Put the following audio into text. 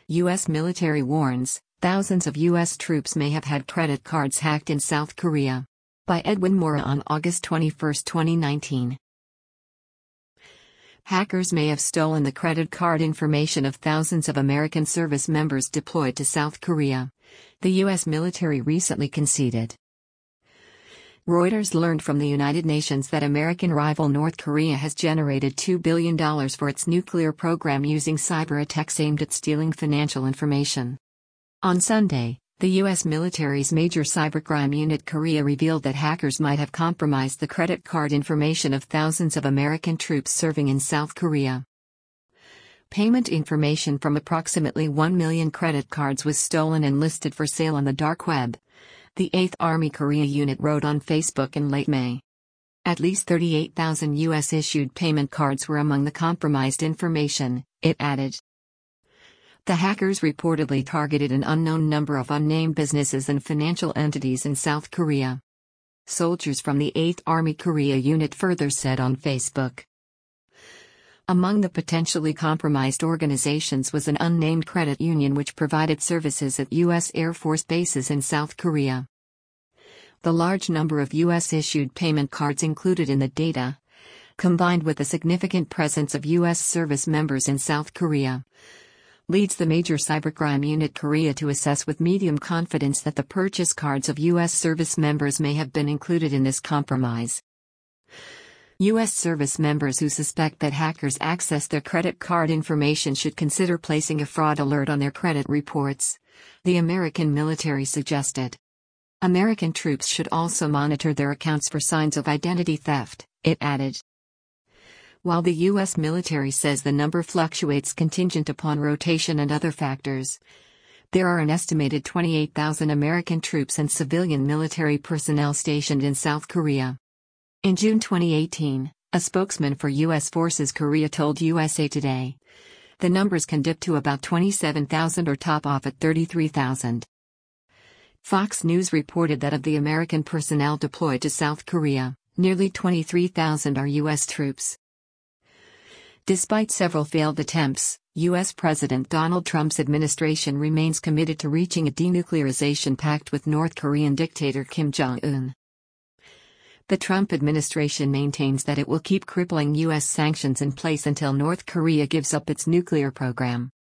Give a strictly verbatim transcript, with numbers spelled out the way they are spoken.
U S military warns, thousands of U S troops may have had credit cards hacked in South Korea. By Edwin Mora on August twenty-first, twenty nineteen. Hackers may have stolen the credit card information of thousands of American service members deployed to South Korea, the U S military recently conceded. Reuters learned from the United Nations that American rival North Korea has generated two billion dollars for its nuclear program using cyber attacks aimed at stealing financial information. On Sunday, the U S military's major cybercrime unit Korea revealed that hackers might have compromised the credit card information of thousands of American troops serving in South Korea. Payment information from approximately one million credit cards was stolen and listed for sale on the dark web, the eighth Army Korea unit wrote on Facebook in late May. At least thirty-eight thousand U S-issued payment cards were among the compromised information, it added. The hackers reportedly targeted an unknown number of unnamed businesses and financial entities in South Korea. Soldiers from the eighth Army Korea unit further said on Facebook. Among the potentially compromised organizations was an unnamed credit union which provided services at U S Air Force bases in South Korea. The large number of U S-issued payment cards included in the data, combined with the significant presence of U S service members in South Korea, leads the major cybercrime unit Korea to assess with medium confidence that the purchase cards of U S service members may have been included in this compromise. U S service members who suspect that hackers access their credit card information should consider placing a fraud alert on their credit reports, the American military suggested. American troops should also monitor their accounts for signs of identity theft, it added. While the U S military says the number fluctuates contingent upon rotation and other factors, there are an estimated twenty-eight thousand American troops and civilian military personnel stationed in South Korea. In June twenty eighteen, a spokesman for U S Forces Korea told U S A Today, the numbers can dip to about twenty-seven thousand or top off at thirty-three thousand. Fox News reported that of the American personnel deployed to South Korea, nearly twenty-three thousand are U S troops. Despite several failed attempts, U S President Donald Trump's administration remains committed to reaching a denuclearization pact with North Korean dictator Kim Jong-un. The Trump administration maintains that it will keep crippling U S sanctions in place until North Korea gives up its nuclear program.